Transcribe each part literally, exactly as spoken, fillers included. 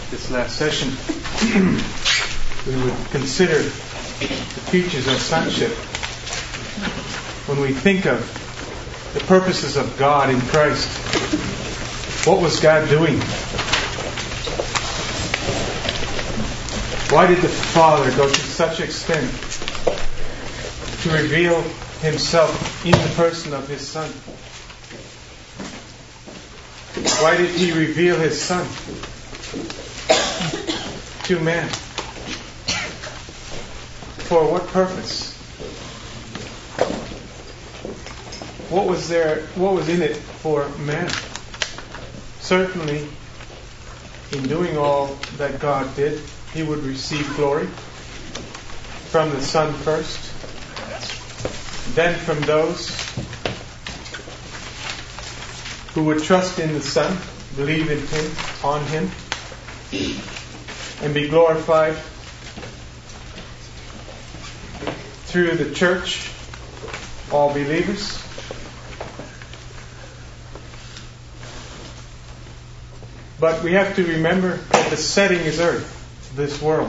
this last session, we would consider the features of sonship. When we think of the purposes of God in Christ, what was God doing? Why did the Father go to such extent to reveal Himself in the person of His Son? Why did He reveal His Son to man? For what purpose? What was there? What was in it for man? Certainly, in doing all that God did, He would receive glory from the Son first, then from those who would trust in the Son, believe in Him, on Him, and be glorified through the church, all believers. But we have to remember that the setting is earth, this world.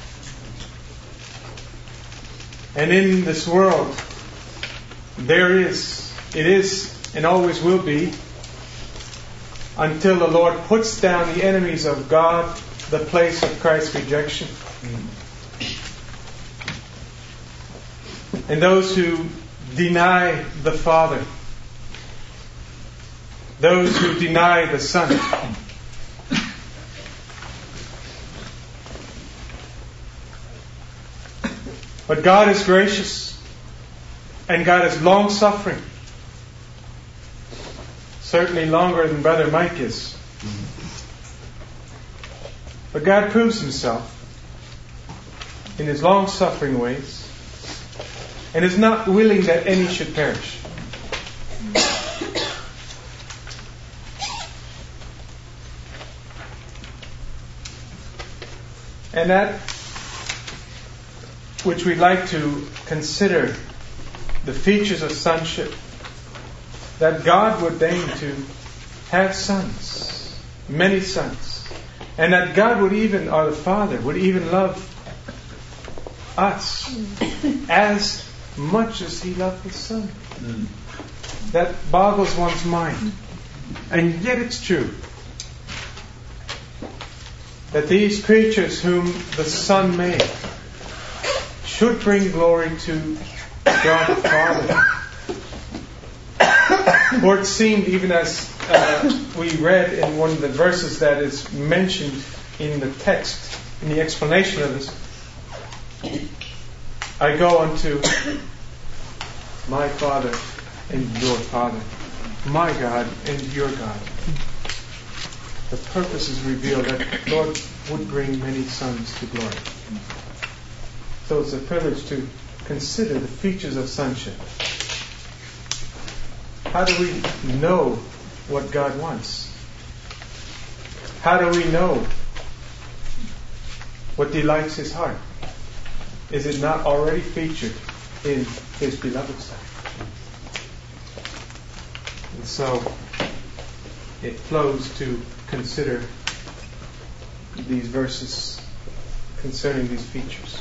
And in this world, there is, it is, and always will be, until the Lord puts down the enemies of God, the place of Christ's rejection. And those who deny the Father, those who deny the Son, but God is gracious and God is long-suffering. Certainly longer than Brother Mike is. But God proves Himself in His long-suffering ways and is not willing that any should perish. And that which we'd like to consider, the features of sonship, that God would deign to have sons, many sons, and that God would even, or the Father, would even love us as much as He loved His Son. Mm. That boggles one's mind. And yet it's true that these creatures whom the Son made should bring glory to God the Father. For it seemed, even as uh, we read in one of the verses that is mentioned in the text, in the explanation of this, I go unto my Father and your Father, my God and your God. The purpose is revealed that God would bring many sons to glory. So it's a privilege to consider the features of sonship. How do we know what God wants? How do we know what delights His heart? Is it not already featured in His beloved Son? And so it flows to consider these verses concerning these features.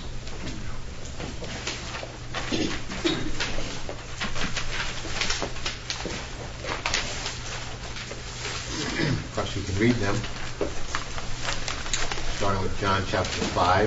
Of course, you can read them, starting with John chapter five.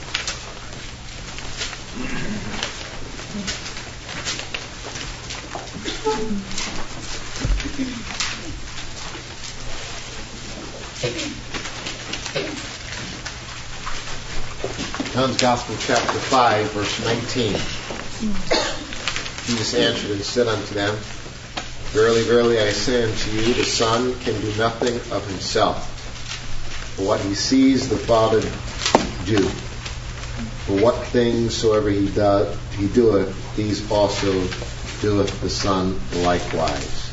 John's Gospel chapter five, verse nineteen. Jesus answered and said unto them, Verily, verily, I say unto you, the Son can do nothing of himself, but what he sees the Father do. For what things soever he doth, he doeth, these also doeth the Son likewise.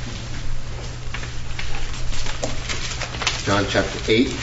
John chapter eight.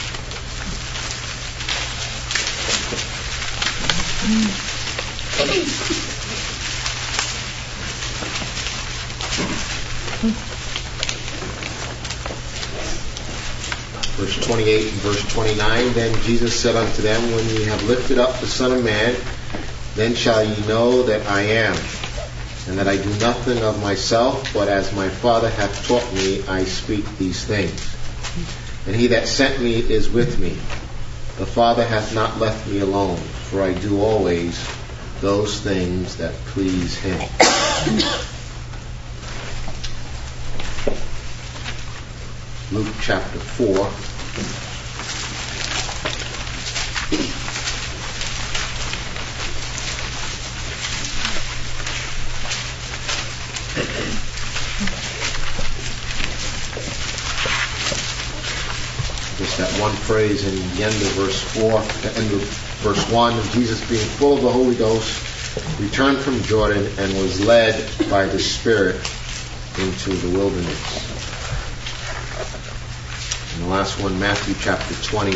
verse twenty-eight and verse twenty-nine. Then Jesus said unto them, When ye have lifted up the Son of Man, then shall ye know that I am, and that I do nothing of myself, but as my Father hath taught me, I speak these things. And he that sent me is with me. The Father hath not left me alone, for I do always those things that please him. Luke chapter four. Just that one phrase in the end of verse four, the end of verse one, of Jesus being full of the Holy Ghost, returned from Jordan and was led by the Spirit into the wilderness. And the last one, Matthew chapter twenty.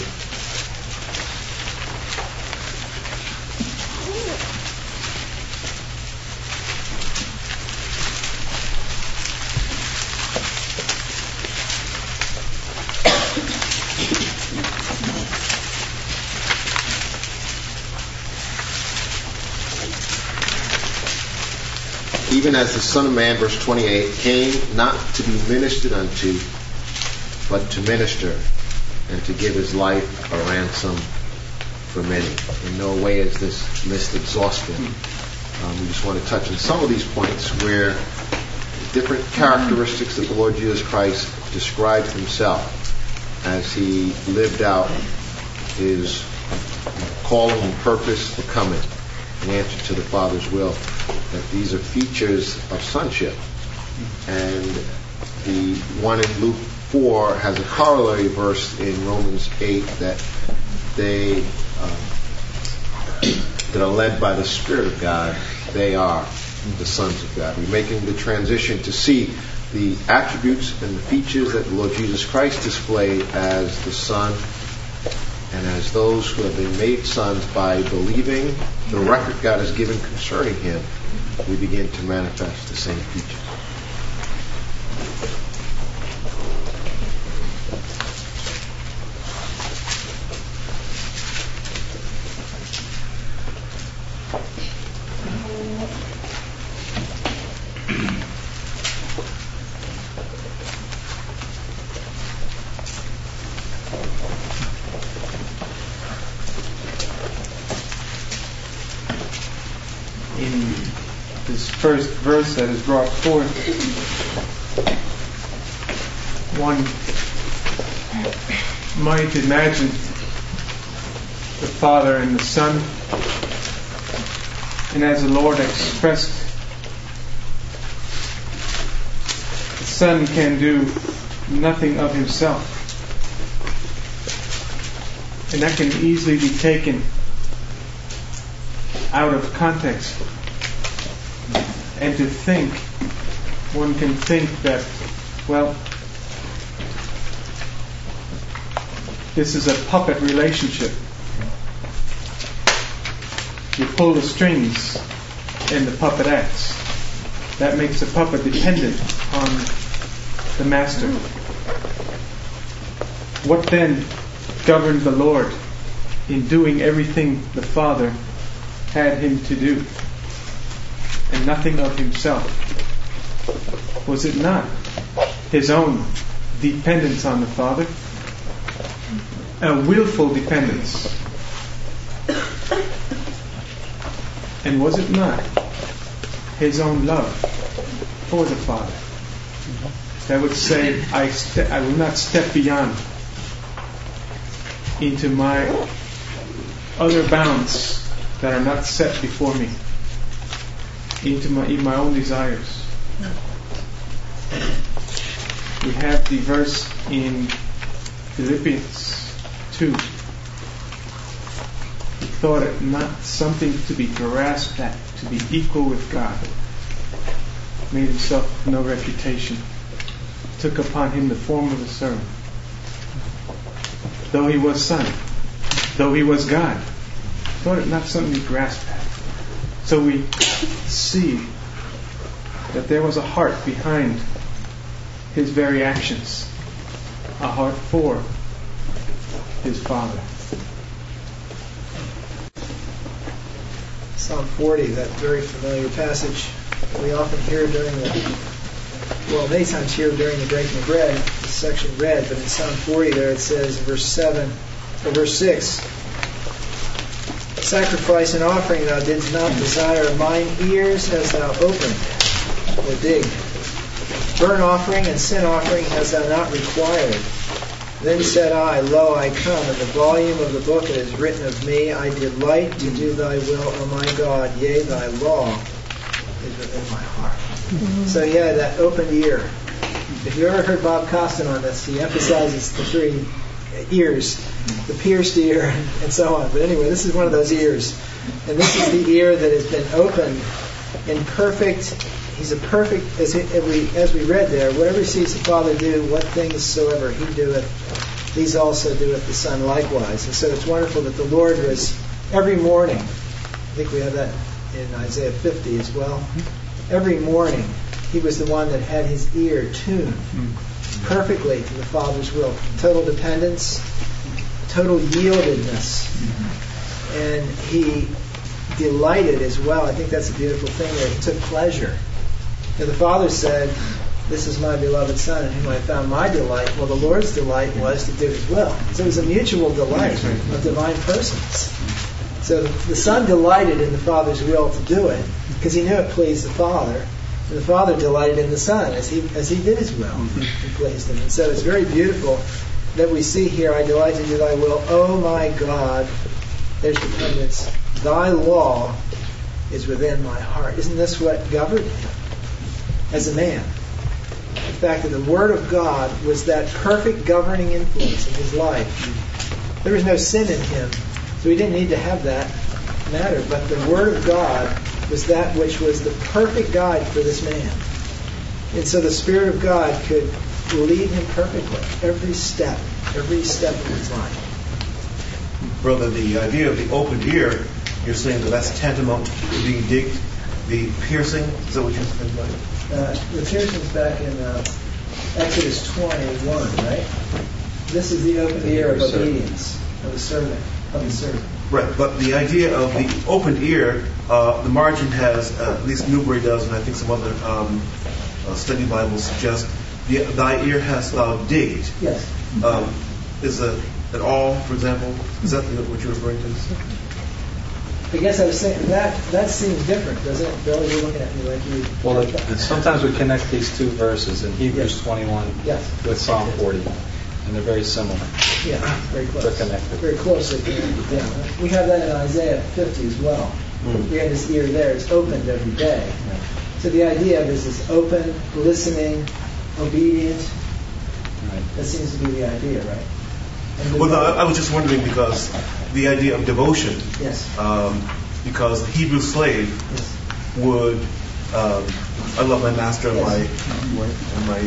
Even as the Son of Man, verse twenty-eight, came not to be ministered unto, but to minister, and to give his life a ransom for many. In no way is this list exhaustive. Um, we just want to touch on some of these points where different characteristics that the Lord Jesus Christ described himself as he lived out his calling and purpose for coming in answer to the Father's will. That these are features of sonship. And the one in Luke four has a corollary verse in Romans eight that they uh, that are led by the Spirit of God, they are the sons of God. We're making the transition to see the attributes and the features that the Lord Jesus Christ displayed as the Son, and as those who have been made sons by believing the record God has given concerning him, we begin to manifest the same features. First verse that is brought forth, one might imagine the Father and the Son, and as the Lord expressed, the Son can do nothing of himself, and that can easily be taken out of context. And to think, one can think that, well, this is a puppet relationship. You pull the strings and the puppet acts. That makes the puppet dependent on the master. What then governed the Lord in doing everything the Father had him to do? And nothing of himself? Was it not his own dependence on the Father? A willful dependence. And was it not his own love for the Father that would say, I, ste- I will not step beyond into my other bounds that are not set before me, into my, in my own desires. We have the verse in Philippians two. He thought it not something to be grasped at, to be equal with God. Made himself no reputation. Took upon him the form of a servant. Though he was Son, though he was God, thought it not something to be grasped at. So we see that there was a heart behind his very actions, a heart for his Father. Psalm forty, that very familiar passage we often hear during the, well, many times hear during the breaking of bread, this section read, but in Psalm forty there it says, in verse seven, or verse six, sacrifice and offering thou didst not desire, mine ears hast thou opened, or digged. Burnt offering and sin offering hast thou not required. Then said I, lo, I come, and the volume of the book is written of me. I delight to do thy will, O my God, yea, thy law is within my heart. Mm-hmm. So yeah, that opened ear. If you ever heard Bob Costin on this, he emphasizes the three ears, the pierced ear, and so on. But anyway, this is one of those ears. And this is the ear that has been opened in perfect, he's a perfect, as, he, as, we, as we read there, whatever he sees the Father do, what things soever he doeth, these also doeth the Son likewise. And so it's wonderful that the Lord was, every morning, I think we have that in Isaiah fifty as well, every morning he was the one that had his ear tuned perfectly to the Father's will. Total dependence, total yieldedness. And he delighted as well. I think that's a beautiful thing there. He took pleasure. And the Father said, this is my beloved Son in whom I found my delight. Well, the Lord's delight was to do his will. So it was a mutual delight of divine persons. So the Son delighted in the Father's will to do it because he knew it pleased the Father. And the Father delighted in the Son as he as he did his will and pleased him. And so it's very beautiful that we see here, I delight to do thy will, O my God. There's dependence. Thy law is within my heart. Isn't this what governed him as a man? The fact that the Word of God was that perfect governing influence in his life. There was no sin in him, so he didn't need to have that matter. But the Word of God was that which was the perfect guide for this man. And so the Spirit of God could lead him perfectly, every step, every step of his life. Brother, the idea of the open ear, you're saying that that's tantamount to being digged, the piercing? Is that what you're saying about it? Uh, the piercing's back in uh, Exodus twenty-one, right? This is the open ear of obedience of the servant, of the servant. Right, but the idea of the open ear, uh, the margin has, uh, at least Newbury does, and I think some other um, uh, study Bibles suggest, the, thy ear hast thou digged. Yes. Um, is a at all, for example? Is that what you're referring to? I guess I was saying that that seems different, doesn't it? Bill, you're looking at me like you. Well, it, it, sometimes we connect these two verses in Hebrews yes. twenty-one yes. with Psalm forty, and they're very similar. Yeah, very close. They're connected. Very closely connected. Yeah. We have that in Isaiah fifty as well. Mm. We have this ear there. It's opened every day. Yeah. So the idea of this is open, listening, obedient. Right. That seems to be the idea, right? Well, no, I was just wondering because the idea of devotion, yes. um, because the Hebrew slave yes. would, um, I love my master and yes. my and my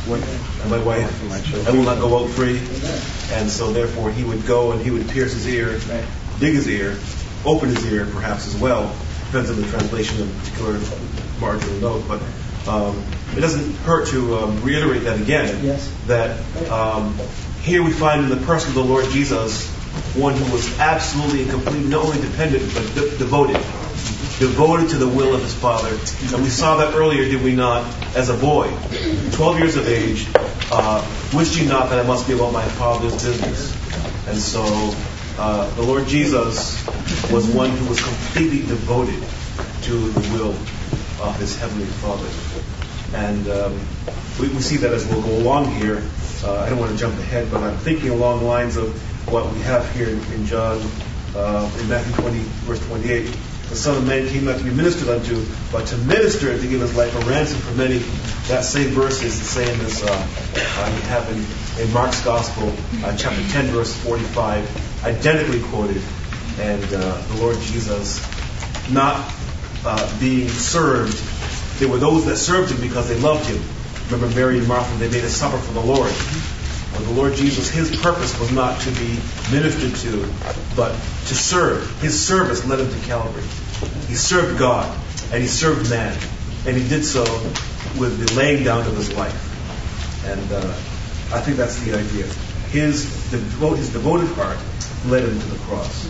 uh, and my wife, and my children. I will not go out free, Amen. And so therefore he would go and he would pierce his ear, right. dig his ear, open his ear, perhaps as well. Depends on the translation of a particular marginal note, but. Um, it doesn't hurt to um, reiterate that again. Yes. That um, here we find in the person of the Lord Jesus one who was absolutely and completely not only dependent but de- devoted, devoted to the will of his Father. And we saw that earlier, did we not? As a boy, twelve years of age, uh, wished ye not that I must be about my Father's business. And so uh, the Lord Jesus was one who was completely devoted to the will of his heavenly Father. And um, we, we see that as we'll go along here. Uh, I don't want to jump ahead, but I'm thinking along the lines of what we have here in, in John, uh, in Matthew twenty, verse twenty-eight. The Son of Man came not to be ministered unto, but to minister and to give his life a ransom for many. That same verse is the same as uh, uh, we have in, in Mark's Gospel, uh, chapter ten, verse forty-five, identically quoted. And uh, the Lord Jesus, not uh, being served, there were those that served him because they loved him. Remember Mary and Martha, they made a supper for the Lord. But the Lord Jesus, his purpose was not to be ministered to, but to serve. His service led him to Calvary. He served God, and he served man. And he did so with the laying down of his life. And uh, I think that's the idea. his, devo- his devoted heart led him to the cross.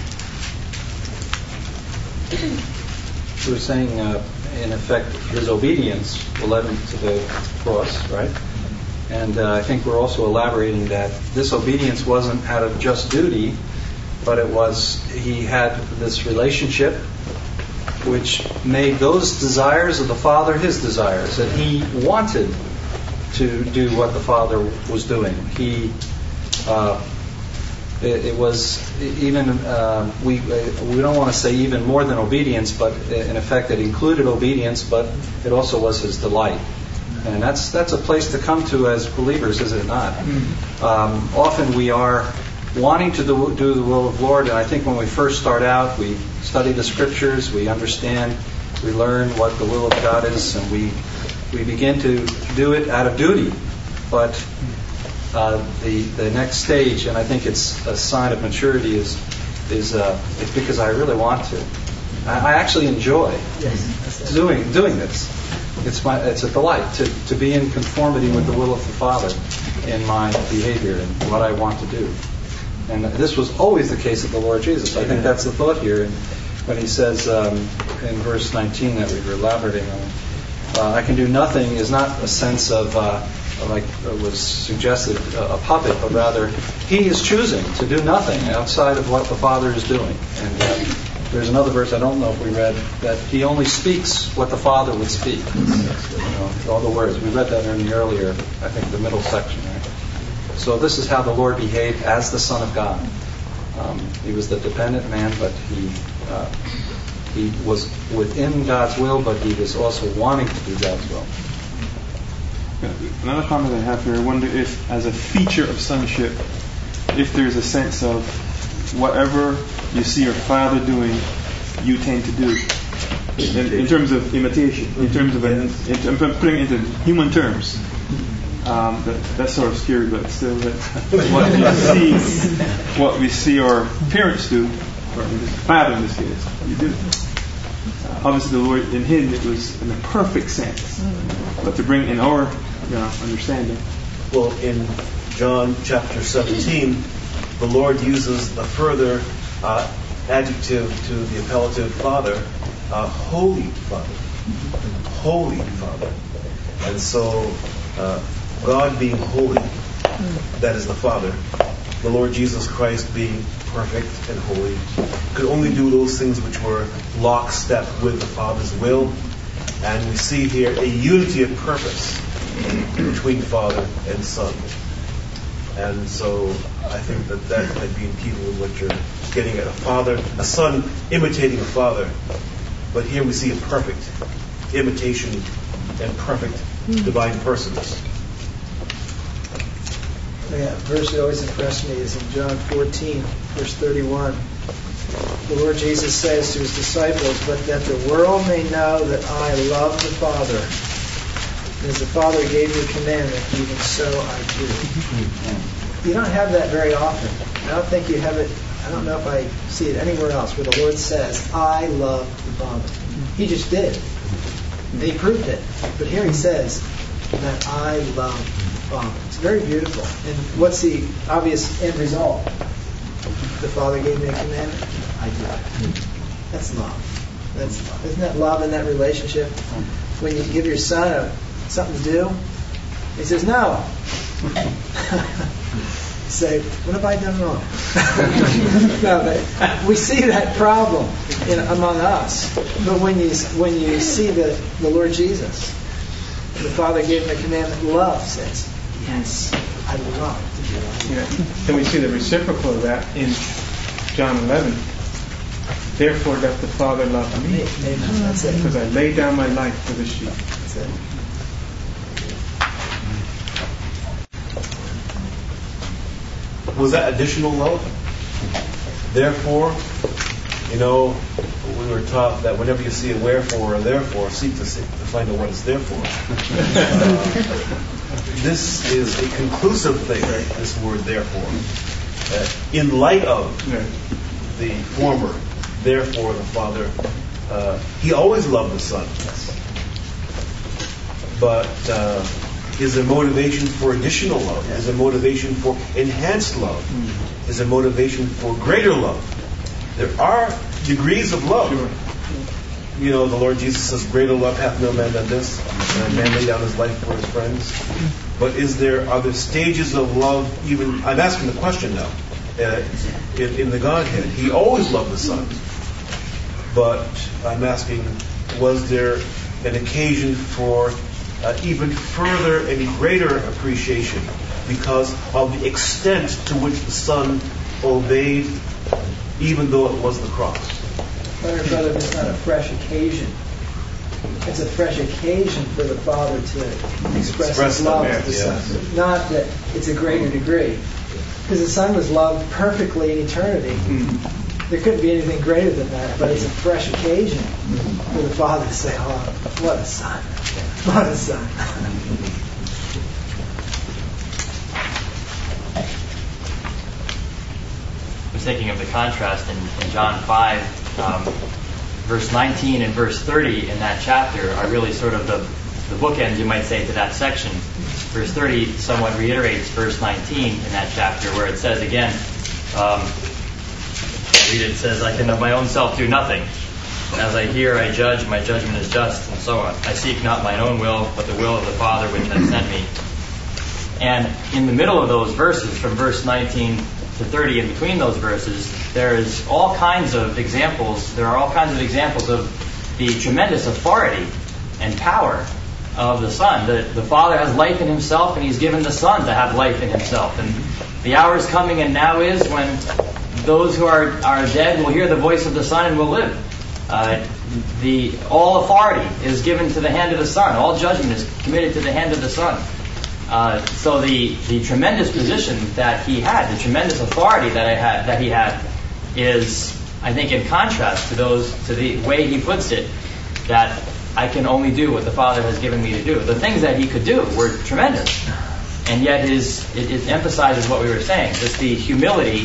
So we're saying, uh, in effect, his obedience led him to the cross, right? And uh, I think we're also elaborating that this obedience wasn't out of just duty, but it was, he had this relationship which made those desires of the Father his desires, that he wanted to do what the Father was doing. He, uh, it, it was even, uh, we we don't want to say even more than obedience, but in effect it included obedience, but it also was his delight. And that's that's a place to come to as believers, is it not? Mm-hmm. Um, often we are wanting to do, do the will of the Lord, and I think when we first start out, we study the Scriptures, we understand, we learn what the will of God is, and we we begin to do it out of duty. But uh, the the next stage, and I think it's a sign of maturity, is is uh, it's because I really want to. I, I actually enjoy yes. doing doing this. It's my it's a delight to, to be in conformity with the will of the Father in my behavior and what I want to do. And this was always the case of the Lord Jesus. I think that's the thought here. And when he says um, in verse nineteen that we were elaborating on, uh, I can do nothing is not a sense of, uh, like was suggested, a puppet, but rather he is choosing to do nothing outside of what the Father is doing. And uh, there's another verse, I don't know if we read, that he only speaks what the Father would speak. You know, all the words. We read that in the earlier, I think, the middle section. Right? So this is how the Lord behaved as the Son of God. Um, he was the dependent man, but he uh, he was within God's will, but he was also wanting to do God's will. Another comment I have here, I wonder if, as a feature of sonship, if there's a sense of whatever you see your father doing, you tend to do. In, in terms of imitation, in terms of, an, in, I'm putting it into human terms. Um, that, that's sort of scary, but still, that what we see, what we see our parents do, or in this, father in this case, you do. Uh, obviously, the Lord in Him, it was in a perfect sense, but to bring in our, you know, understanding. Well, in John chapter seventeen, the Lord uses a further uh, adjective to the appellative Father, uh, Holy Father, Holy Father, and so. Uh, God being holy, that is the Father, the Lord Jesus Christ being perfect and holy, could only do those things which were lockstep with the Father's will. And we see here a unity of purpose between Father and Son. And so I think that that might be in keeping with what you're getting at. A father, a son imitating a father. But here we see a perfect imitation and perfect divine persons. Yeah, the verse that always impressed me is in John fourteen, verse thirty-one. The Lord Jesus says to His disciples, "But that the world may know that I love the Father, and as the Father gave me a commandment, even so I do." You don't have that very often. I don't think you have it. I don't know if I see it anywhere else where the Lord says, "I love the Father." He just did it. And He proved it. But here He says that I love the Father. It's very beautiful. And what's the obvious end result? The Father gave me a commandment. I do it. That's love. That's love. Isn't that love in that relationship? When you give your son a, something to do, he says, "No." You say, "What have I done wrong?" No, but we see that problem in, among us. But when you when you see the, the Lord Jesus, the Father gave him a commandment. Love says, "Yes, I love to do that." Yeah. Then we see the reciprocal of that in John eleven. "Therefore doth the Father love me, Amen. That's it. because I lay down my life for the sheep." That's it. Was that additional love? Therefore, you know, we were taught that whenever you see a wherefore or therefore, seek to, seek to find out what it's there for. Uh, this is a conclusive thing, this word therefore. Uh, in light of the former, therefore the Father, uh, He always loved the Son. But uh, is a motivation for additional love, is a motivation for enhanced love, is a motivation for greater love. There are degrees of love. Sure. You know, the Lord Jesus says, greater love hath no man than this, and a man lay down his life for his friends. But is there, are there stages of love even, I'm asking the question now, uh, in, in the Godhead. He always loved the Son. But I'm asking, was there an occasion for uh, even further and greater appreciation because of the extent to which the Son obeyed, even though it was the cross? Brother, brother, it's not a fresh occasion. It's a fresh occasion for the Father to express, Express His love the to the merit, Son. yes. Not that it's a greater degree. Because the Son was loved perfectly in eternity. Mm-hmm. There couldn't be anything greater than that, but it's a fresh occasion mm-hmm. for the Father to say, oh, what a Son. What a Son. I was thinking of the contrast in, in John five. Um, verse nineteen and verse thirty in that chapter are really sort of the, the bookends, you might say, to that section. Verse thirty somewhat reiterates verse nineteen in that chapter, where it says again, um, I read it, it says, I can of my own self do nothing. And as I hear, I judge, my judgment is just, and so on. I seek not mine own will, but the will of the Father which has sent me. And in the middle of those verses, from verse nineteen to thirty, in between those verses, there is all kinds of examples, there are all kinds of examples of the tremendous authority and power of the Son. The, the Father has life in Himself, and He's given the Son to have life in Himself. And the hour is coming, and now is, when those who are, are dead will hear the voice of the Son and will live. Uh, the all authority is given to the hand of the Son. All judgment is committed to the hand of the Son. Uh, so the, the tremendous position that He had, the tremendous authority that I had, that He had, is, I think, in contrast to those to the way He puts it, that I can only do what the Father has given me to do. The things that He could do were tremendous, and yet his it, it emphasizes what we were saying, just the humility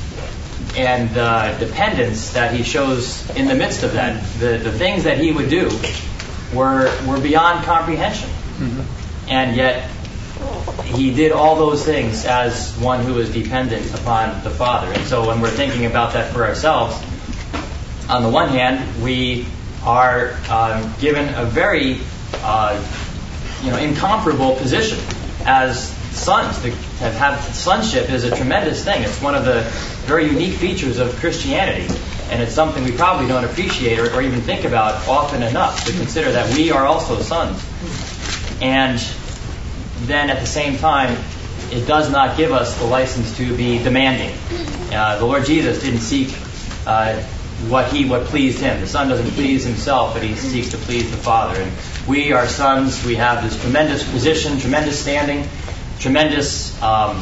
and uh, dependence that He shows in the midst of that. The the things that He would do were were beyond comprehension, mm-hmm. and yet He did all those things as one who is dependent upon the Father. And so when we're thinking about that for ourselves, on the one hand, we are um, given a very uh, you know, incomparable position as sons. To have, have sonship is a tremendous thing. It's one of the very unique features of Christianity. And it's something we probably don't appreciate or, or even think about often enough, to consider that we are also sons. And then at the same time, it does not give us the license to be demanding. Uh, the Lord Jesus didn't seek uh, what he what pleased Him. The Son doesn't please Himself, but He seeks to please the Father. And we are sons. We have this tremendous position, tremendous standing, tremendous um,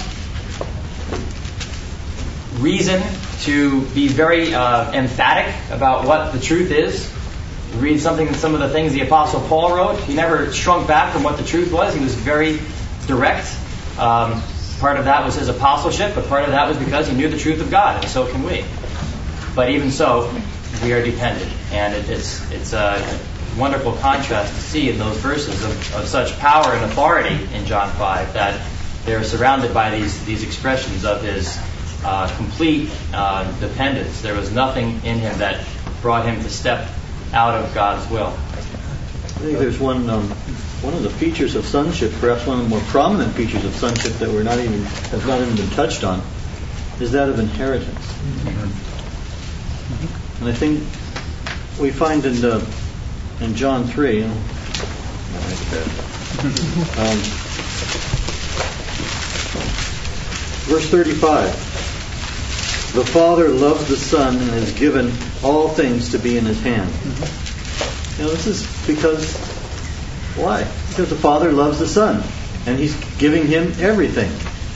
reason to be very uh, emphatic about what the truth is. Read something, some of the things the Apostle Paul wrote. He never shrunk back from what the truth was. He was very direct. Um, part of that was his apostleship, but part of that was because he knew the truth of God, and so can we. But even so, we are dependent, and it, it's it's a wonderful contrast to see in those verses of, of such power and authority in John five, that they're surrounded by these these expressions of His uh, complete uh, dependence. There was nothing in Him that brought Him to step out of God's will. I think there's one um, one of the features of sonship, perhaps one of the more prominent features of sonship that we're not even have not even been touched on, is that of inheritance. Mm-hmm. And I think we find in the in John three, you know, um, verse thirty-five. The Father loves the Son and has given all things to be in His hand. Mm-hmm. You know, this is because, why? Because the Father loves the Son, and He's giving Him everything.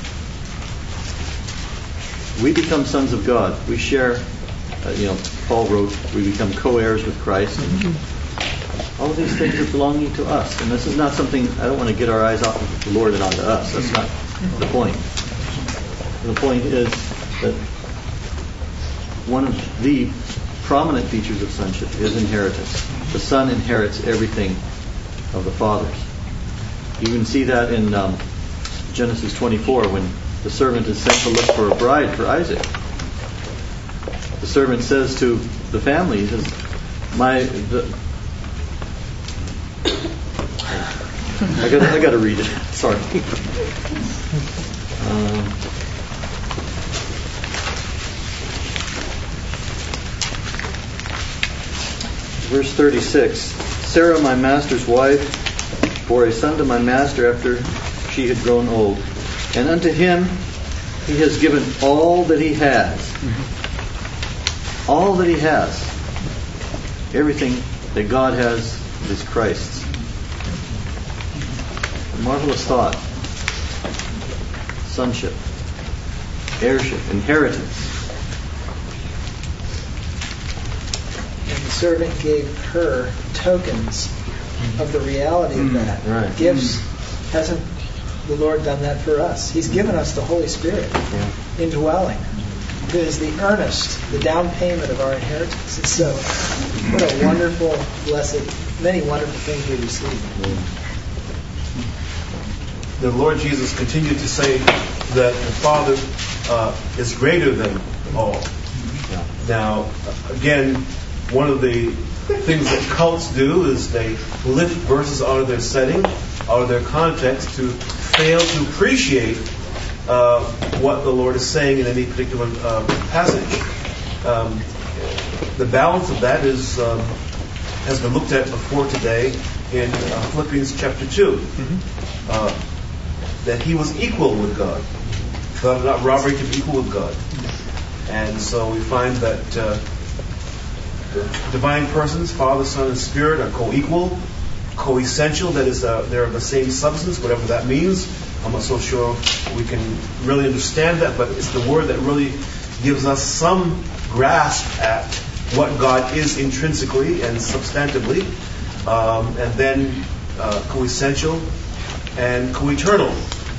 We become sons of God. We share, uh, you know, Paul wrote, we become co-heirs with Christ. Mm-hmm. All of these things are belonging to us. And this is not something, I don't want to get our eyes off of the Lord and onto us. That's not the point. The point is that one of the prominent features of sonship is inheritance. The Son inherits everything of the Father's. You even see that in um, Genesis twenty-four when the servant is sent to look for a bride for Isaac. The servant says to the family, he says, "My, the, I got, I got to read it. Sorry." Um, verse thirty-six: Sarah, my master's wife, bore a son to my master after she had grown old, and unto him he has given all that he has. All that he has. Everything that God has is Christ's. A marvelous thought. Sonship, heirship, inheritance. And the servant gave her tokens of the reality of that. Right. Gifts. Hasn't the Lord done that for us? He's given us the Holy Spirit, Yeah. indwelling. It is the earnest, the down payment of our inheritance. And so, what a wonderful, blessed, many wonderful things we receive. The Lord Jesus continued to say that the Father uh, is greater than all. Yeah. Now, again, one of the things that cults do is they lift verses out of their setting, out of their context, to fail to appreciate uh, what the Lord is saying in any particular uh, passage. Um, the balance of that is um, has been looked at before today in uh, Philippians chapter two. Mm-hmm. Uh, that he was equal with God. God not robbery to be equal with God. And so we find that uh, the divine persons, Father, Son, and Spirit, are co-equal, co-essential. That is, uh, they're of the same substance, whatever that means. I'm not so sure we can really understand that, but it's the word that really gives us some grasp at what God is intrinsically and substantively, um, and then uh, co-essential and co-eternal.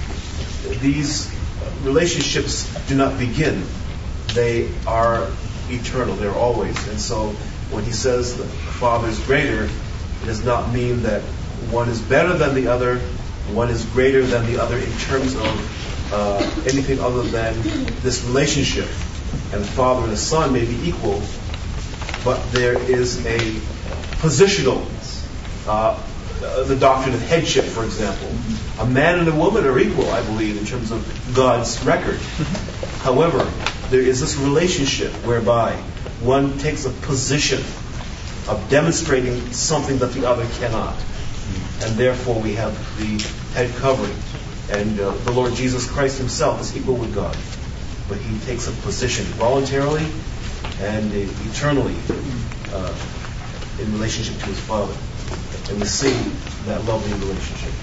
These relationships do not begin. They are eternal. They're always. And so when he says the Father is greater, it does not mean that one is better than the other, one is greater than the other in terms of uh, anything other than this relationship. And the Father and the Son may be equal, but there is a positional uh, Uh, the doctrine of headship, for example. A man and a woman are equal, I believe, in terms of God's record. However, there is this relationship whereby one takes a position of demonstrating something that the other cannot. And therefore we have the head covering. And uh, the Lord Jesus Christ himself is equal with God. But he takes a position voluntarily and uh, eternally uh, in relationship to his Father. And we see that lovely relationship.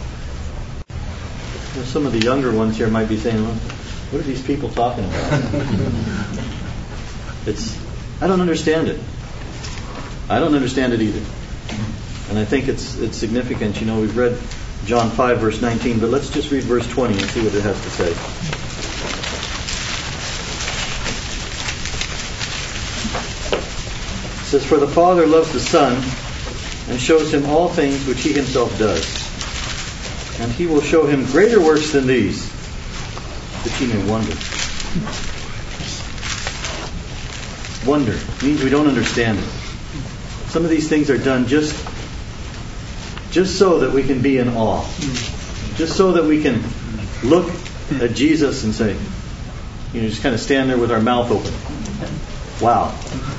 Well, some of the younger ones here might be saying, well, what are these people talking about? It's, I don't understand it. I don't understand it either. And I think it's it's significant. You know, we've read John five, verse nineteen, but let's just read verse twenty and see what it has to say. It says, "For the Father loves the Son, and shows him all things which he himself does. And he will show him greater works than these, that he may wonder." Wonder means we don't understand it. Some of these things are done just, just so that we can be in awe. Just so that we can look at Jesus and say, you know, just kind of stand there with our mouth open. Wow.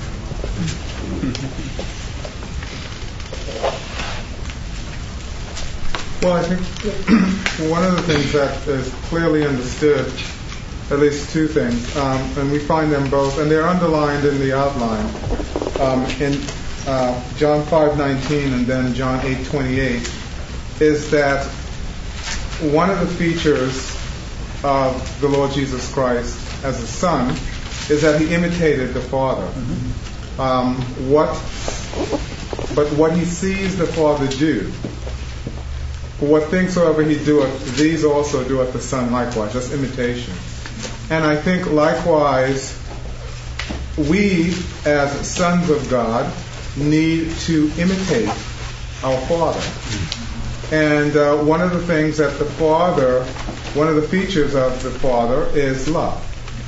Well, I think one of the things that is clearly understood, at least two things, um, and we find them both, and they're underlined in the outline, um, in uh, John five nineteen and then John eight twenty-eight, is that one of the features of the Lord Jesus Christ as a Son is that he imitated the Father. Mm-hmm. Um, what, but what he sees the Father do, what things soever he doeth, these also doeth the Son likewise. That's imitation. And I think likewise, we as sons of God need to imitate our Father. And uh, one of the things that the Father, one of the features of the Father is love.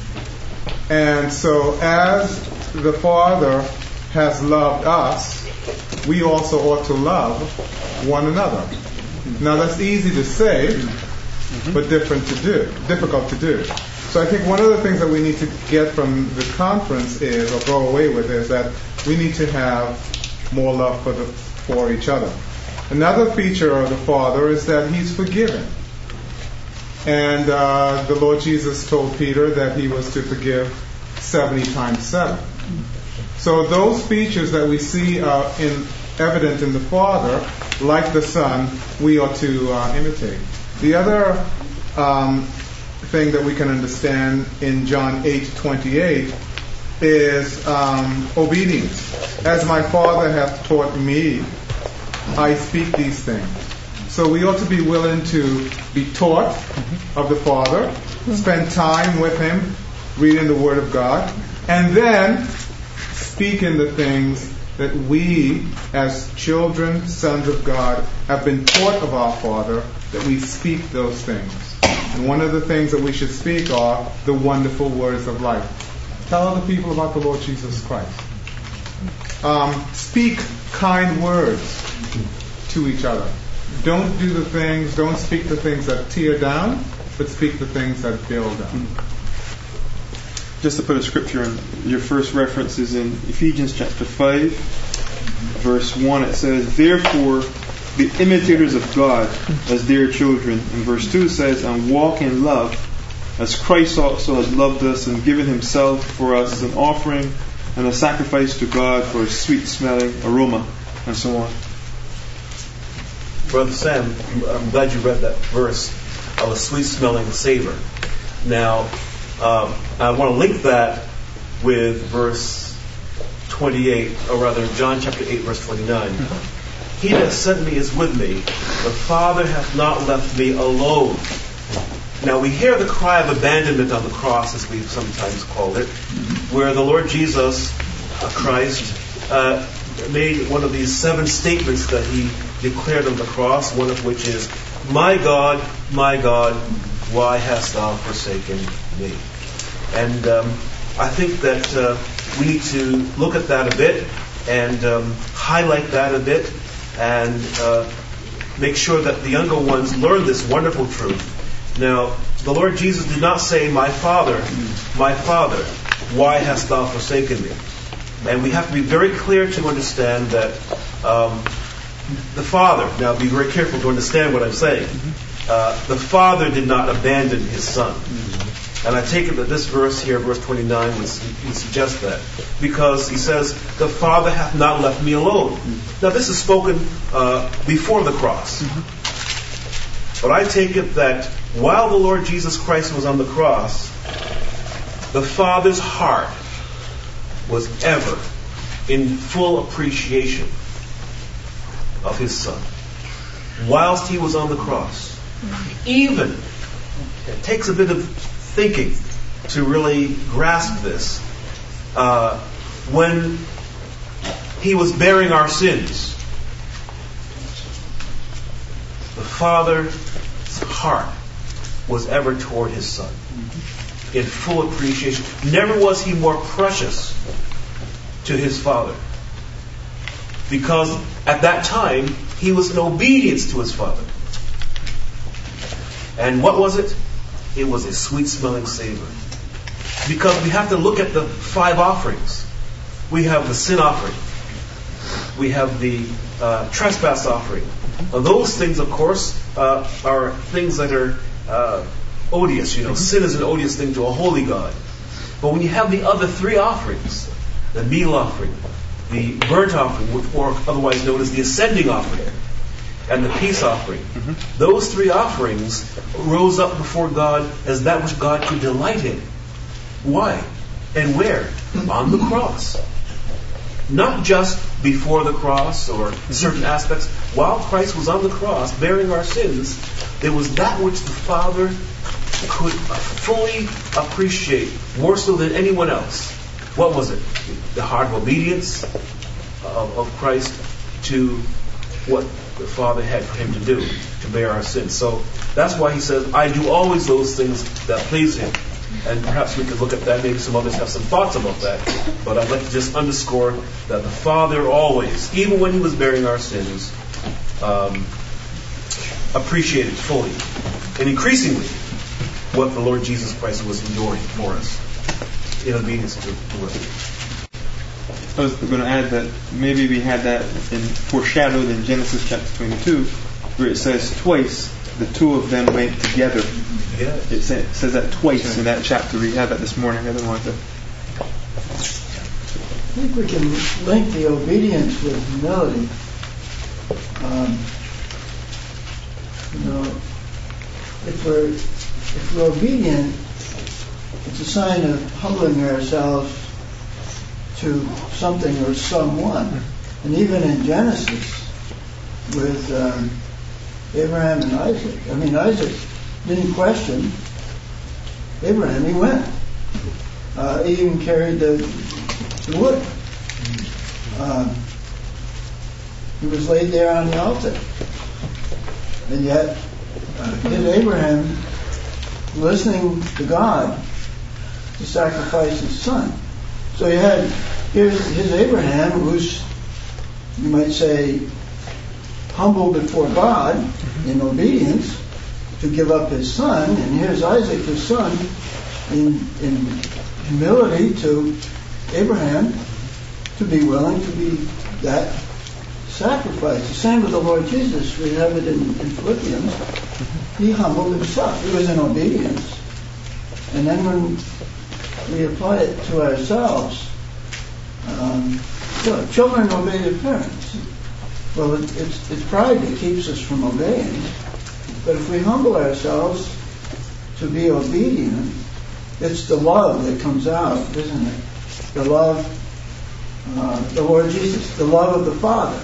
And so as the Father has loved us, we also ought to love one another. Now that's easy to say, but different to do, difficult to do. So I think one of the things that we need to get from the conference is, or go away with, is that we need to have more love for the for each other. Another feature of the Father is that He's forgiving. And uh, the Lord Jesus told Peter that He was to forgive seventy times seven. So those features that we see uh, in, evident in the Father, like the Son, we ought to uh, imitate. The other um, thing that we can understand in John eight twenty-eight is um, obedience. As my Father hath taught me, I speak these things. So we ought to be willing to be taught of the Father, spend time with Him, reading the Word of God, and then speak in the things that we, as children, sons of God, have been taught of our Father, that we speak those things. And one of the things that we should speak are the wonderful words of life. Tell other people about the Lord Jesus Christ. Um, speak kind words to each other. Don't do the things, don't speak the things that tear down, but speak the things that build up. Just to put a scripture in, your first reference is in Ephesians chapter five, verse one. It says, therefore, be imitators of God as dear children. And verse two says, and walk in love, as Christ also has loved us and given Himself for us as an offering and a sacrifice to God for a sweet-smelling aroma, and so on. Brother Sam, I'm glad you read that verse of a sweet-smelling savor. Now, um, I want to link that with verse twenty-eight, or rather John chapter eight, verse twenty-nine. He that sent me is with me. The Father hath not left me alone. Now we hear the cry of abandonment on the cross, as we've sometimes called it, where the Lord Jesus uh, Christ uh, made one of these seven statements that He declared on the cross, one of which is, my God, my God, why hast thou forsaken me? And um, I think that uh, we need to look at that a bit and um, highlight that a bit and uh, make sure that the younger ones learn this wonderful truth. Now, the Lord Jesus did not say, my Father, my Father, why hast thou forsaken me? And we have to be very clear to understand that um, the Father, now be very careful to understand what I'm saying, uh, the Father did not abandon His Son. And I take it that this verse here, verse twenty-nine, would, would suggest that. Because He says, the Father hath not left me alone. Now this is spoken uh, before the cross. But I take it that while the Lord Jesus Christ was on the cross, the Father's heart was ever in full appreciation of His Son. Whilst He was on the cross. Even, it takes a bit of thinking to really grasp this, uh, when He was bearing our sins, the Father's heart was ever toward His Son, in full appreciation. Never was He more precious to His Father, because at that time He was in obedience to His Father. And what was it? It was a sweet-smelling savor. Because we have to look at the five offerings. We have the sin offering. We have the uh, trespass offering. Now, those things, of course, uh, are things that are uh, odious. You know, sin is an odious thing to a holy God. But when you have the other three offerings, the meal offering, the burnt offering, or otherwise known as the ascending offering, and the peace offering, mm-hmm. those three offerings rose up before God as that which God could delight in. Why? And where? On the cross. Not just before the cross or certain aspects. While Christ was on the cross bearing our sins, there was that which the Father could fully appreciate, more so than anyone else. What was it? The heart of obedience of, of Christ to what the Father had for him to do, to bear our sins. So that's why he says, I do always those things that please him. And perhaps we could look at that. Maybe some others have some thoughts about that. But I'd like to just underscore that the Father always, even when he was bearing our sins, um, appreciated fully and increasingly what the Lord Jesus Christ was enduring for us in obedience to the word. I was going to add that maybe we had that in foreshadowed in Genesis chapter twenty-two, where it says twice the two of them went together. Yes. It say, says that twice in that chapter. We had that this morning. I didn't want to. I think we can link the obedience with humility. Um, you know, if we're if we're obedient, it's a sign of humbling ourselves to something or someone. And even in Genesis, with um, Abraham and Isaac, I mean, Isaac didn't question Abraham, he went. Uh, he even carried the, the wood. Uh, he was laid there on the altar. And yet, uh, here's Abraham listening to God to sacrifice his son. So you had, here's, here's Abraham, who's, you might say, humble before God in obedience to give up his son, and here's Isaac, his son, in, in humility to Abraham to be willing to be that sacrifice. The same with the Lord Jesus. We have it in, in Philippians. He humbled himself. He was in obedience. And then when we apply it to ourselves, um, you know, children obey their parents. Well, it, it's, it's pride that keeps us from obeying. But if we humble ourselves to be obedient, it's the love that comes out, isn't it? The love, uh, the Lord Jesus, the love of the Father.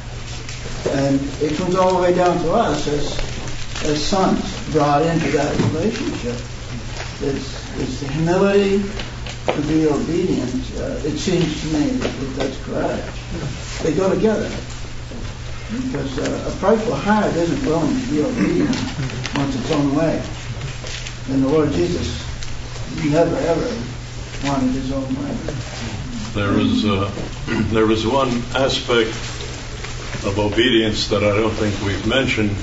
And it comes all the way down to us as as sons brought into that relationship. It's, it's the humility to be obedient. Uh, it seems to me that, that that's correct. They go together. Because uh, a prideful heart isn't willing to be obedient, wants its own way. And the Lord Jesus never ever wanted his own way. There is uh, there is one aspect of obedience that I don't think we've mentioned.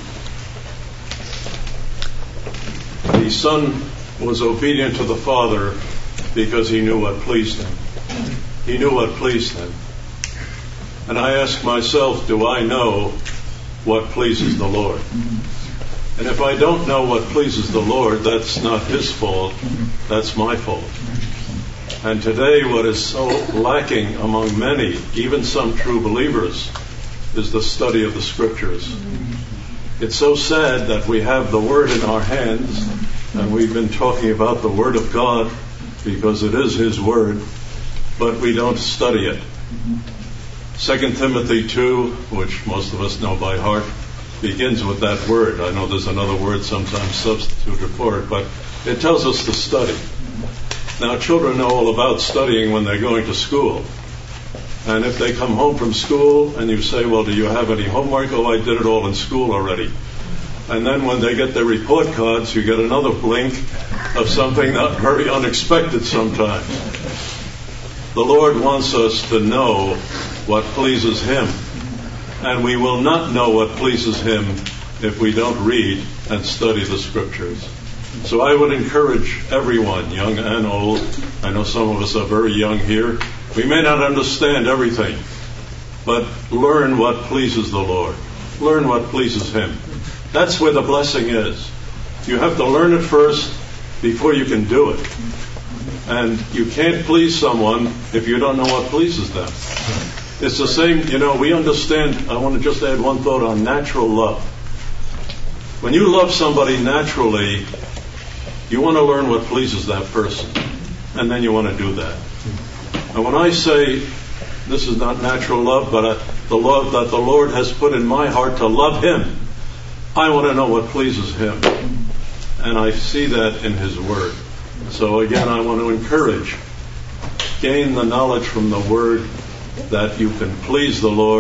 The Son was obedient to the Father because he knew what pleased him. He knew what pleased him. And I ask myself, do I know what pleases the Lord? And if I don't know what pleases the Lord, that's not his fault, that's my fault. And today what is so lacking among many, even some true believers, is the study of the Scriptures. It's so sad that we have the Word in our hands, and we've been talking about the Word of God because it is his Word, but we don't study it. Second Timothy two, which most of us know by heart, begins with that word. I know there's another word sometimes substituted for it, but it tells us to study. Now, children know all about studying when they're going to school. And if they come home from school and you say, well, do you have any homework? Oh, I did it all in school already. And then when they get their report cards, you get another blink of something not very unexpected sometimes. The Lord wants us to know what pleases him. And we will not know what pleases him if we don't read and study the Scriptures. So I would encourage everyone, young and old. I know some of us are very young here. We may not understand everything, but learn what pleases the Lord. Learn what pleases him. That's where the blessing is. You have to learn it first before you can do it. And you can't please someone if you don't know what pleases them. It's the same, you know, we understand, I want to just add one thought on natural love. When you love somebody naturally, you want to learn what pleases that person. And then you want to do that. And when I say this is not natural love, but uh, the love that the Lord has put in my heart to love him, I want to know what pleases him. And I see that in his word. So again, I want to encourage, gain the knowledge from the word that you can please the Lord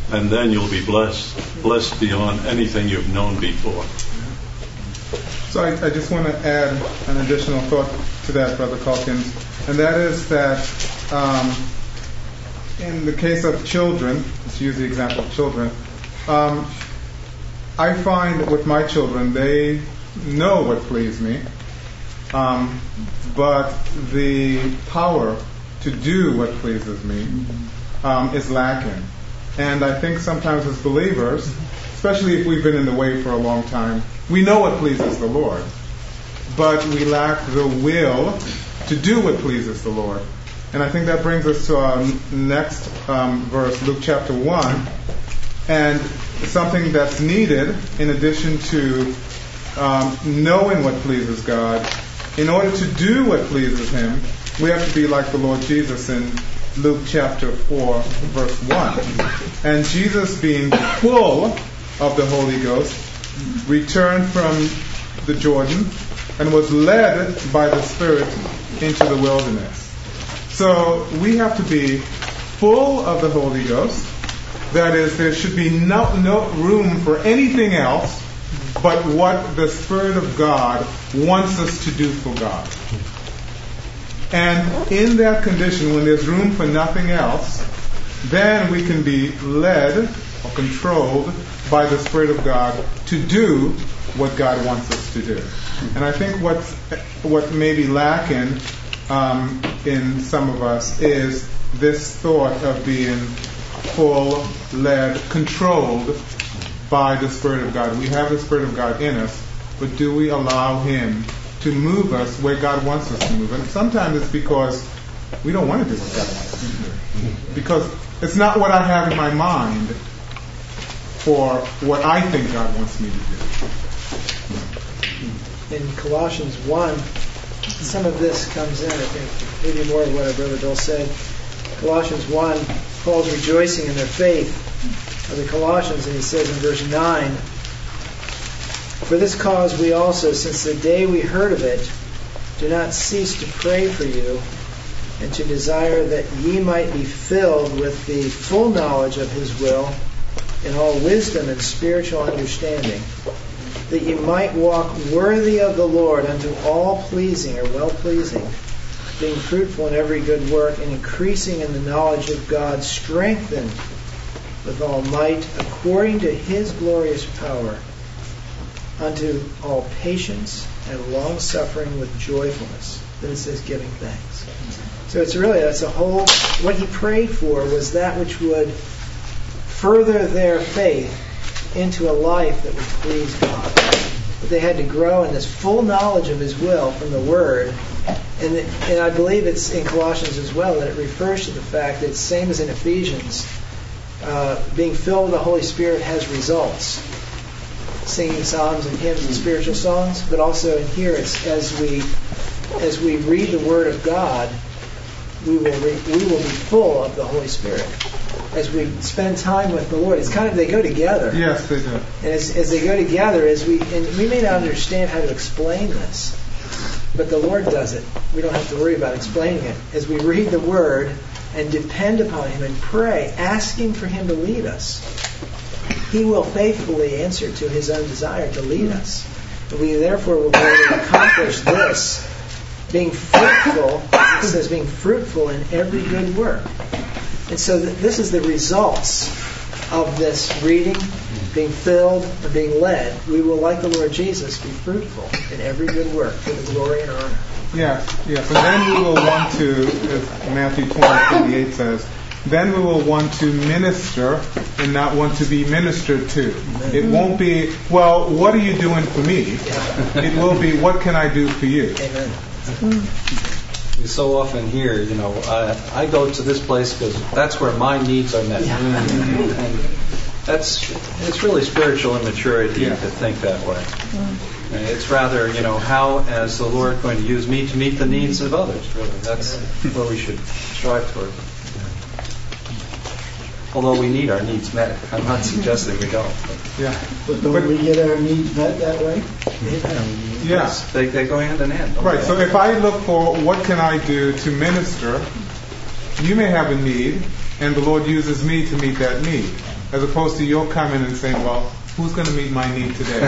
and then you'll be blessed, blessed beyond anything you've known before. So I, I just want to add an additional thought to that, Brother Calkins, and that is that um, in the case of children, let's use the example of children, um, I find with my children, they know what pleases me, um, but the power to do what pleases me um, is lacking. And I think sometimes as believers, especially if we've been in the way for a long time, we know what pleases the Lord, but we lack the will to do what pleases the Lord. And I think that brings us to our next um, verse, Luke chapter one, and something that's needed in addition to um, knowing what pleases God. In order to do what pleases Him, we have to be like the Lord Jesus in Luke chapter four, verse one. And Jesus, being full of the Holy Ghost, returned from the Jordan and was led by the Spirit into the wilderness. So we have to be full of the Holy Ghost. That is, there should be no, no room for anything else but what the Spirit of God wants us to do for God. And in that condition, when there's room for nothing else, then we can be led or controlled by the Spirit of God to do what God wants us to do. And I think what's, what may be lacking um, in some of us is this thought of being full, led, controlled by the Spirit of God. We have the Spirit of God in us, but do we allow Him to move us where God wants us to move? And sometimes it's because we don't want to do what God wants us to do. Because it's not what I have in my mind for what I think God wants me to do. In Colossians one, some of this comes in, I think, maybe more of what our brother Bill said. Colossians one, Paul's rejoicing in their faith of the Colossians, and he says in verse nine, "For this cause we also, since the day we heard of it, do not cease to pray for you, and to desire that ye might be filled with the full knowledge of His will, in all wisdom and spiritual understanding, that ye might walk worthy of the Lord unto all pleasing or well-pleasing, being fruitful in every good work, and increasing in the knowledge of God, strengthened with all might, according to His glorious power, unto all patience and long-suffering with joyfulness." Then it says, giving thanks. So it's really, that's a whole, what he prayed for was that which would further their faith into a life that would please God. But they had to grow in this full knowledge of His will from the Word. And, the, and I believe it's in Colossians as well that it refers to the fact that it's the same as in Ephesians. Uh, being filled with the Holy Spirit has results. Singing psalms and hymns and spiritual songs, but also in here it's as we as we read the Word of God, we will re, we will be full of the Holy Spirit. As we spend time with the Lord, it's kind of, they go together. Yes, they do. And as, as they go together, as we and we may not understand how to explain this, but the Lord does it. We don't have to worry about explaining it. As we read the Word and depend upon Him and pray, asking for Him to lead us, He will faithfully answer to His own desire to lead us. And we therefore will be able to accomplish this, being fruitful. It says being fruitful in every good work. And so th- this is the results of this reading, being filled, or being led. We will, like the Lord Jesus, be fruitful in every good work for the glory and honor. Yes, yes. And then we will want to, as Matthew twenty, twenty-eight says, then we will want to minister and not want to be ministered to. Amen. It won't be, well, what are you doing for me? Yeah. It will be, what can I do for you? Amen. We so often hear, you know, I, I go to this place because that's where my needs are met. Yeah. And, and that's, it's really spiritual immaturity yeah. to think that way. Mm. It's rather, you know, how is the Lord going to use me to meet the needs of others, really. That's where we should strive toward. Although we need our needs met. I'm not suggesting we don't. Yeah. But don't but, we get our needs met that way? Yeah. Yes. They, they go hand in hand. Right. So if I look for what can I do to minister, you may have a need, and the Lord uses me to meet that need. as opposed to your coming and saying, well, who's going to meet my need today?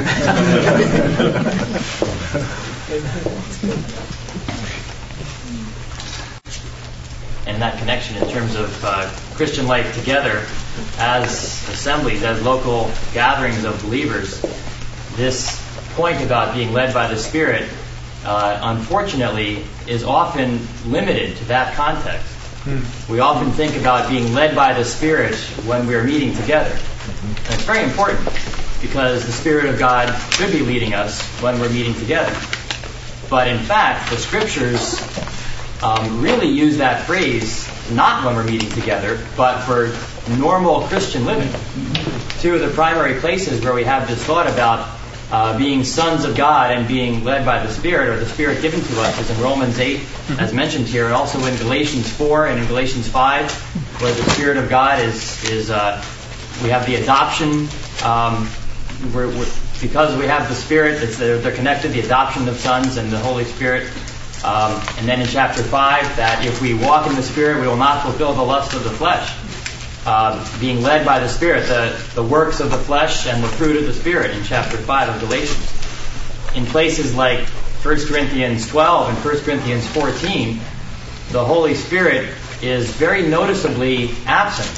And that connection in terms of uh, Christian life together as assemblies, as local gatherings of believers, this point about being led by the Spirit, uh, unfortunately, is often limited to that context. Hmm. We often think about being led by the Spirit when we're meeting together. And it's very important because the Spirit of God should be leading us when we're meeting together. But in fact, the Scriptures um, really use that phrase not when we're meeting together, but for normal Christian living. Two of the primary places where we have this thought about uh, being sons of God and being led by the Spirit, or the Spirit given to us, is in Romans eight, as mentioned here, and also in Galatians four and in Galatians five, where the Spirit of God is, is uh, we have the adoption, um, we're, we're, because we have the Spirit, it's, they're, they're connected, the adoption of sons and the Holy Spirit. Um, and then in chapter five, that if we walk in the Spirit, we will not fulfill the lust of the flesh. Uh, being led by the Spirit, the, the works of the flesh and the fruit of the Spirit in chapter five of Galatians. In places like First Corinthians twelve and First Corinthians fourteen, the Holy Spirit is very noticeably absent,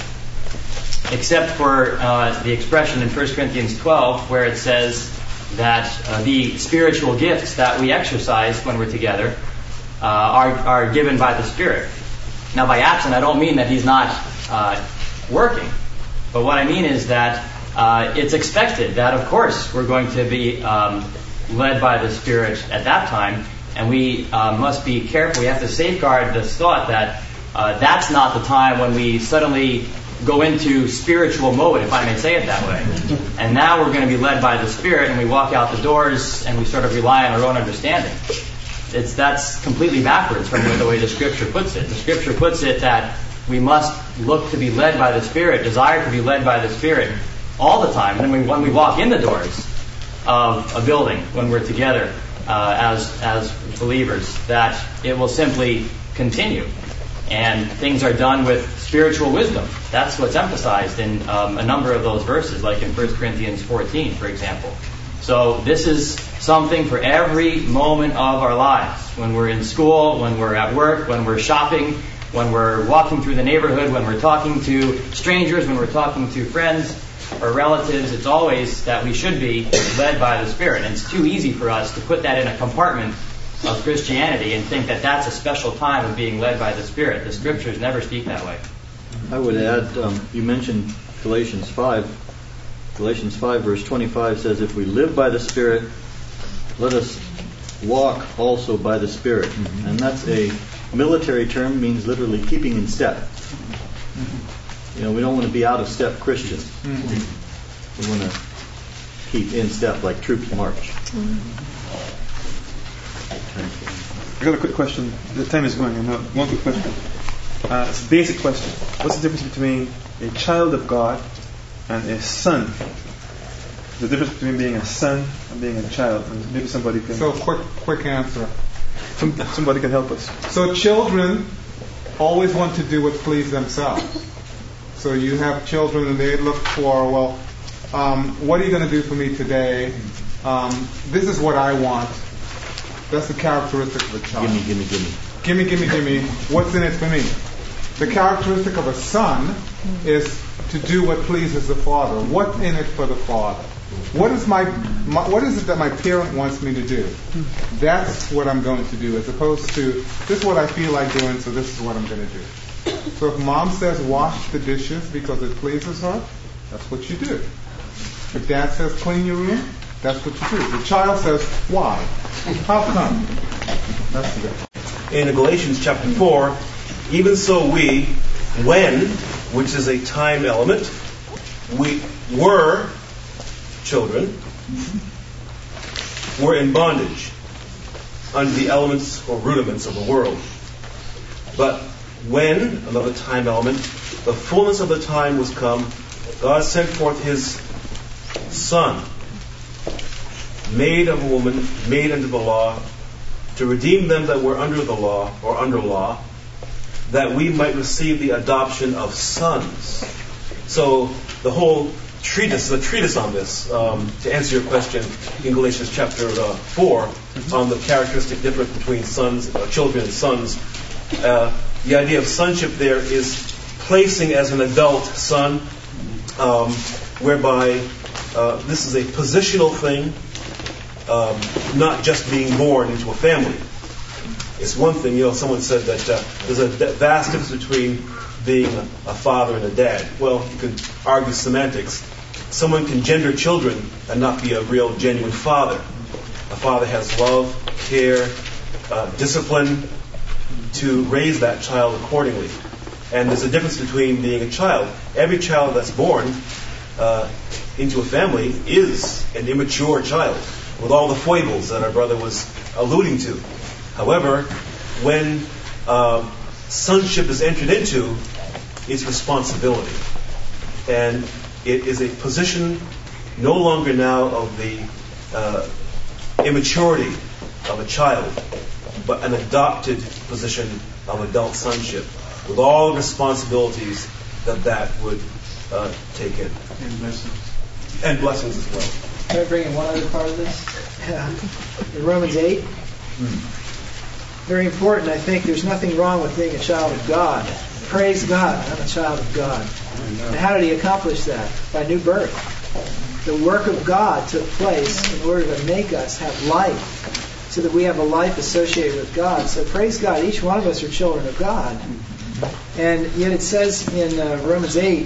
except for uh, the expression in First Corinthians twelve where it says that uh, the spiritual gifts that we exercise when we're together uh, are, are given by the Spirit. Now, by absent, I don't mean that He's not uh, working. But what I mean is that uh, it's expected that, of course, we're going to be um, led by the Spirit at that time, and we uh, must be careful. We have to safeguard this thought that uh, that's not the time when we suddenly go into spiritual mode, if I may say it that way. And now we're going to be led by the Spirit, and we walk out the doors, and we sort of rely on our own understanding. It's that's completely backwards from the way the Scripture puts it. The Scripture puts it that we must look to be led by the Spirit, desire to be led by the Spirit all the time. And then we, when we walk in the doors of a building, when we're together uh, as as believers, that it will simply continue. And things are done with spiritual wisdom. That's what's emphasized in um, a number of those verses, like in First Corinthians fourteen, for example. So this is something for every moment of our lives. When we're in school, when we're at work, when we're shopping, when we're walking through the neighborhood, when we're talking to strangers, when we're talking to friends or relatives, it's always that we should be led by the Spirit. And it's too easy for us to put that in a compartment of Christianity and think that that's a special time of being led by the Spirit. The Scriptures never speak that way. I would add, um, you mentioned Galatians five. Galatians five verse twenty-five says, if we live by the Spirit, let us walk also by the Spirit. Mm-hmm. And that's a military term, means literally keeping in step. Mm-hmm. You know, we don't want to be out of step Christians. Mm-hmm. We want to keep in step like troops march. Mm-hmm. I got a quick question. The time is going. I know. One quick question. Uh, it's a basic question. What's the difference between a child of God and a son? The difference between being a son and being a child. And maybe somebody can. So, quick, quick answer. Some, somebody can help us. So, children always want to do what pleases themselves. So, you have children and they look for, well, um, what are you going to do for me today? Um, this is what I want. That's the characteristic of a child. Gimme, gimme, gimme. Gimme, gimme, gimme. What's in it for me? The characteristic of a son is to do what pleases the father. What's in it for the father? What is my, my what is it that my parent wants me to do? That's what I'm going to do, as opposed to this is what I feel like doing, so this is what I'm going to do. So if mom says wash the dishes because it pleases her, that's what you do. If dad says clean your room, that's what you do. The child says, why? How come? That's the difference. In Galatians chapter four, even so we, when, which is a time element, we were children, were in bondage under the elements or rudiments of the world. But when, another time element, the fullness of the time was come, God sent forth His Son, made of a woman, made under the law, to redeem them that were under the law, or under law, that we might receive the adoption of sons. So the whole treatise, the treatise on this, um, to answer your question, in Galatians chapter uh, four, on the characteristic difference between sons, uh, children and sons, uh, the idea of sonship there is placing as an adult son, um, whereby uh, this is a positional thing, um, not just being born into a family. It's one thing, you know, someone said that uh, there's a vast difference between being a, a father and a dad. Well, you can argue semantics. Someone can gender children and not be a real, genuine father. A father has love, care, uh, discipline to raise that child accordingly. And there's a difference between being a child. Every child that's born uh, into a family is an immature child, with all the foibles that our brother was alluding to. However, when uh, sonship is entered into, it's responsibility. And it is a position no longer now of the uh, immaturity of a child, but an adopted position of adult sonship, with all the responsibilities that that would uh, take in. And blessings. And blessings as well. Can I bring in one other part of this? Yeah. In Romans eight, very important, I think there's nothing wrong with being a child of God. Praise God, I'm a child of God. And how did he accomplish that? By new birth. The work of God took place in order to make us have life, so that we have a life associated with God. So praise God, each one of us are children of God. And yet it says in uh, Romans eight,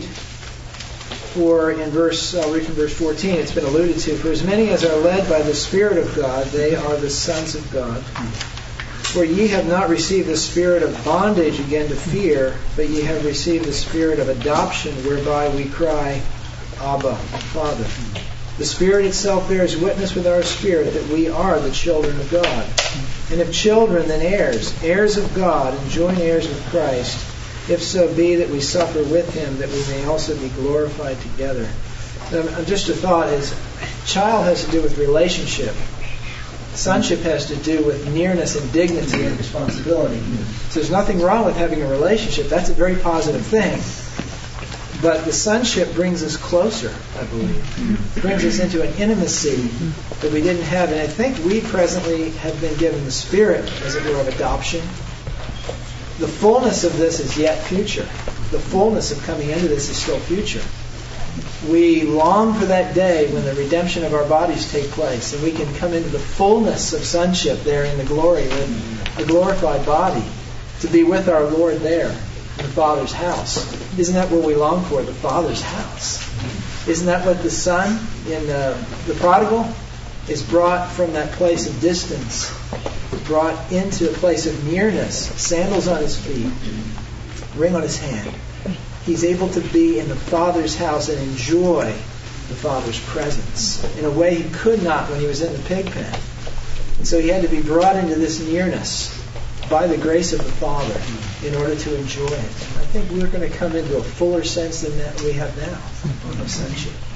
for in verse, I'll read from verse fourteen, it's been alluded to, for as many as are led by the Spirit of God, they are the sons of God. For ye have not received the spirit of bondage again to fear, but ye have received the spirit of adoption, whereby we cry, Abba, Father. The Spirit itself bears witness with our spirit that we are the children of God. And if children, then heirs, heirs of God, and joint heirs with Christ, if so be that we suffer with him, that we may also be glorified together. Um, just a thought is, child has to do with relationship. Sonship has to do with nearness and dignity and responsibility. So there's nothing wrong with having a relationship. That's a very positive thing. But the sonship brings us closer, I believe. It brings us into an intimacy that we didn't have. And I think we presently have been given the spirit, as it were, of adoption. The fullness of this is yet future. The fullness of coming into this is still future. We long for that day when the redemption of our bodies take place, and we can come into the fullness of sonship there in the glory, with a glorified body, to be with our Lord there in the Father's house. Isn't that what we long for, the Father's house? Isn't that what the Son in uh, the prodigal is brought from that place of distance, brought into a place of nearness, sandals on his feet, ring on his hand. He's able to be in the Father's house and enjoy the Father's presence in a way he could not when he was in the pig pen. And so he had to be brought into this nearness by the grace of the Father in order to enjoy it. And I think we're going to come into a fuller sense than that we have now of sonship.